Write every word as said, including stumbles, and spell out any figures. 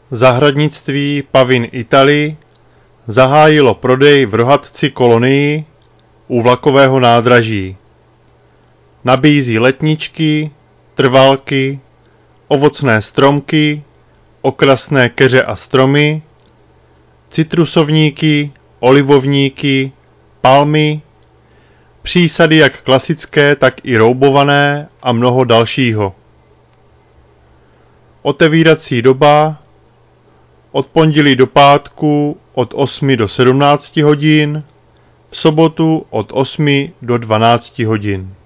Zahradnictví Pavin Italy zahájilo prodej v Rohatci Kolonii u vlakového nádraží. Nabízí letničky, trvalky, ovocné stromky, okrasné keře a stromy, citrusovníky, olivovníky, palmy, přísady jak klasické, tak i roubované a mnoho dalšího. Otevírací doba od pondělí do pátku od osmi do sedmnácti hodin, v sobotu od osmi do dvanácti hodin.